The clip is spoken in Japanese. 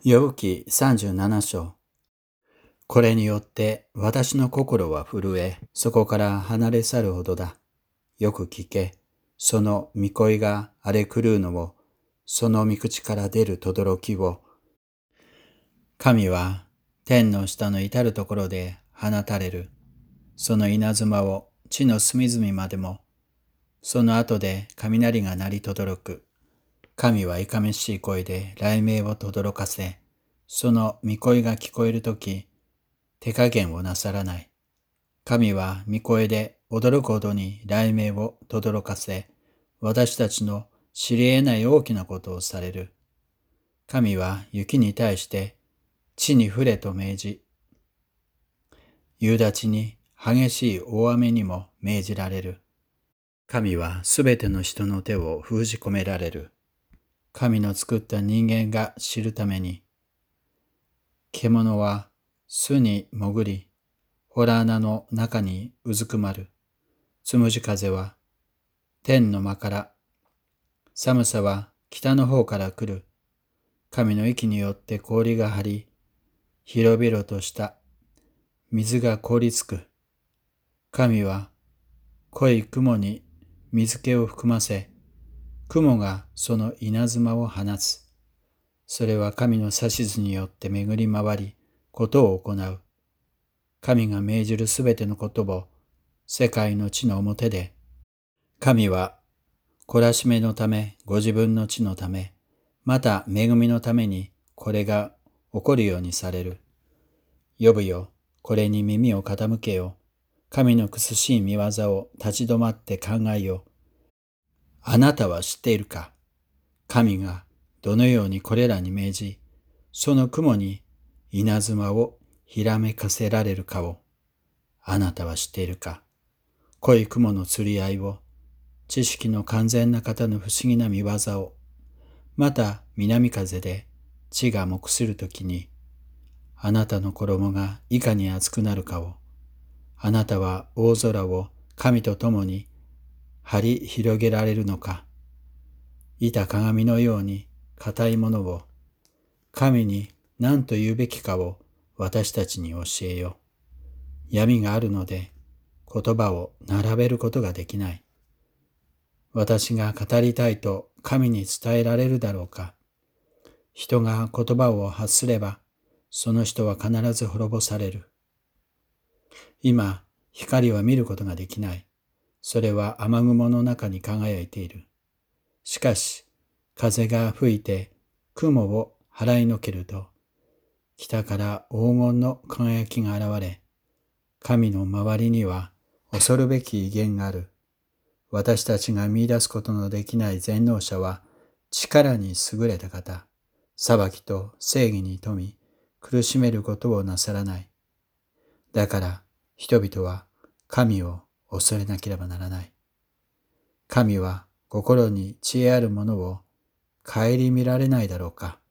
ヨブ記37章。これによって私の心は震え、そこから離れ去るほどだ。よく聞け。その御声が荒れ狂うのを、その御口から出る轟きを。神は天の下の至るところで放たれる。その稲妻を地の隅々までも、その後で雷が鳴り轟く。神はいかめしい声で雷鳴を轟かせ、その御声が聞こえるとき、手加減をなさらない。神は御声で驚くほどに雷鳴を轟かせ、私たちの知り得ない大きなことをされる。神は雪に対して地に降れと命じ、夕立に激しい大雨にも命じられる。神はすべての人の手を封じ込められる。神の作った人間が知るために、獣は巣に潜り、洞穴の中にうずくまる。つむじ風は天の間から、寒さは北の方から来る。神の息によって氷が張り、広々とした水が凍りつく。神は濃い雲に水気を含ませ、雲がその稲妻を放つ。それは神の指図によって巡り回り、ことを行う。神が命じるすべてのことを世界の地の表で、神は懲らしめのため、ご自分の地のため、また恵みのためにこれが起こるようにされる。ヨブよ、これに耳を傾けよ。神の苦しい見業を立ち止まって考えよ。あなたは知っているか？神がどのようにこれらに命じ、その雲に稲妻をひらめかせられるかを。あなたは知っているか？濃い雲の釣り合いを、知識の完全な方の不思議な見業を、また南風で地が黙するときに、あなたの衣がいかに厚くなるかを、あなたは大空を神と共に張り広げられるのか。板鏡のように固いものを、神に何と言うべきかを私たちに教えよ。闇があるので言葉を並べることができない。私が語りたいと神に伝えられるだろうか。人が言葉を発すれば、その人は必ず滅ぼされる。今、光は見ることができない。それは雨雲の中に輝いている。しかし、風が吹いて雲を払いのけると、北から黄金の輝きが現れ、神の周りには恐るべき威厳がある。私たちが見出すことのできない全能者は力に優れた方、裁きと正義に富み、苦しめることをなさらない。だから人々は神を恐れなければならない。神は心に知恵あるものを顧みられないだろうか。